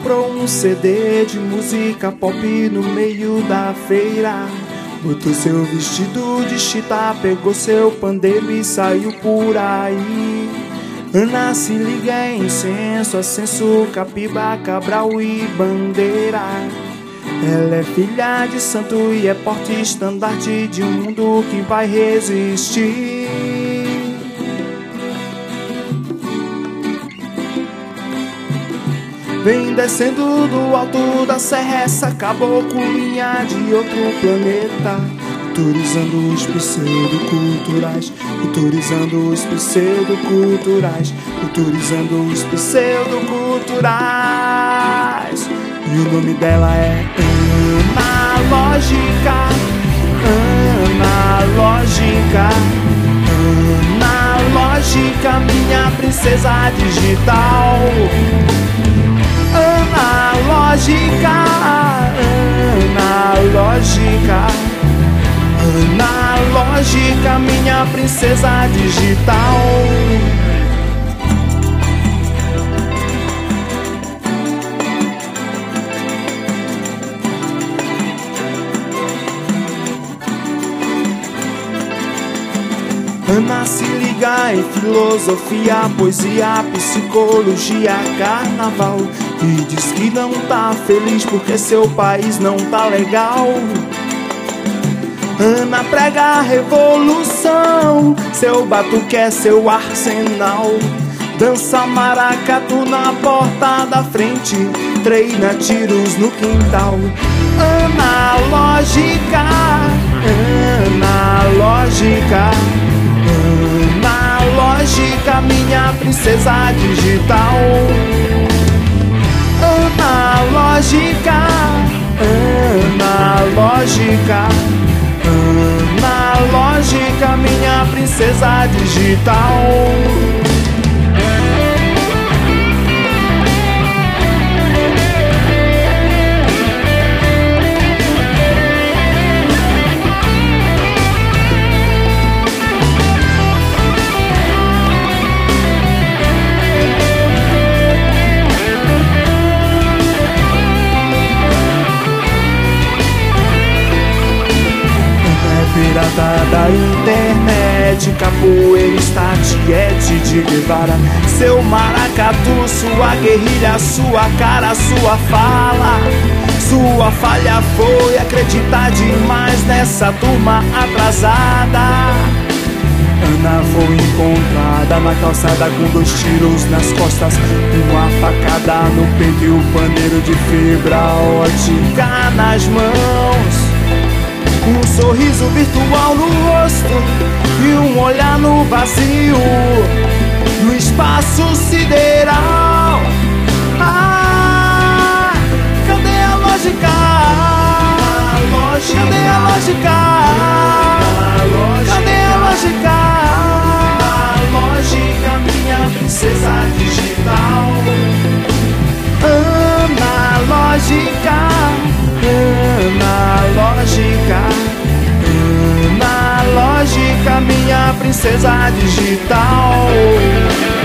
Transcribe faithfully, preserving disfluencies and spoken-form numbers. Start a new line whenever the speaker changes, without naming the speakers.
comprou um C D de música pop no meio da feira. Botou seu vestido de chita, pegou seu pandeiro e saiu por aí. Ana se liga em incenso, ascenso, capiba, cabral e bandeira. Ela é filha de santo e é porte-estandarte de um mundo que vai resistir. Vem descendo do alto da serra essa caboclinha de outro planeta, autorizando os pseudoculturais, autorizando os pseudoculturais, autorizando os pseudoculturais. E o nome dela é Analógica, Analógica, Analógica, minha princesa digital. Analógica, analógica, analógica, minha princesa digital. Ana se liga em filosofia, poesia, psicologia, carnaval, e diz que não tá feliz porque seu país não tá legal. Ana prega a revolução, seu batuque é seu arsenal. Dança maracatu na porta da frente, treina tiros no quintal. Analógica, analógica, analógica, minha princesa digital. Analógica, analógica, analógica, minha princesa digital. Pirata da internet, capoeirista, tiete de Guevara. Seu maracatu, sua guerrilha, sua cara, sua fala. Sua falha foi acreditar demais nessa turma atrasada. Ana foi encontrada na calçada com dois tiros nas costas, uma facada no peito e o pandeiro de fibra ótica nas mãos. Um sorriso virtual no rosto e um olhar no vazio, no espaço sideral. Ah, cadê a lógica? Cadê a lógica? Cadê a lógica? A lógica, minha princesa digital. Analógica, analógica, analógica, minha princesa digital.